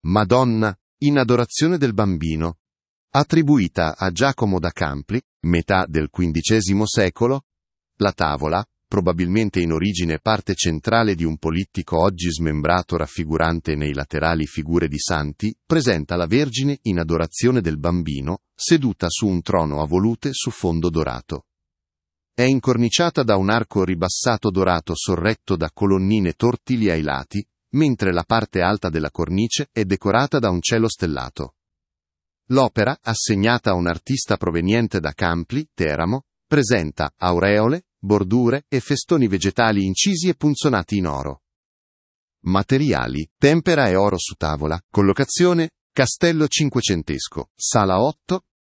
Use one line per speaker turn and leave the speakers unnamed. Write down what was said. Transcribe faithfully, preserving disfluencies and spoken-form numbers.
Madonna, in adorazione del Bambino, attribuita a Giacomo da Campli, metà del quindicesimo secolo. La tavola, probabilmente in origine parte centrale di un polittico oggi smembrato raffigurante nei laterali figure di santi, presenta la Vergine in adorazione del Bambino, seduta su un trono a volute su fondo dorato. È incorniciata da un arco ribassato dorato sorretto da colonnine tortili ai lati, mentre la parte alta della cornice è decorata da un cielo stellato. L'opera, assegnata a un artista proveniente da Campli, Teramo, presenta aureole, bordure e festoni vegetali incisi e punzonati in oro. Materiali: tempera e oro su tavola. Collocazione: castello cinquecentesco, sala otto,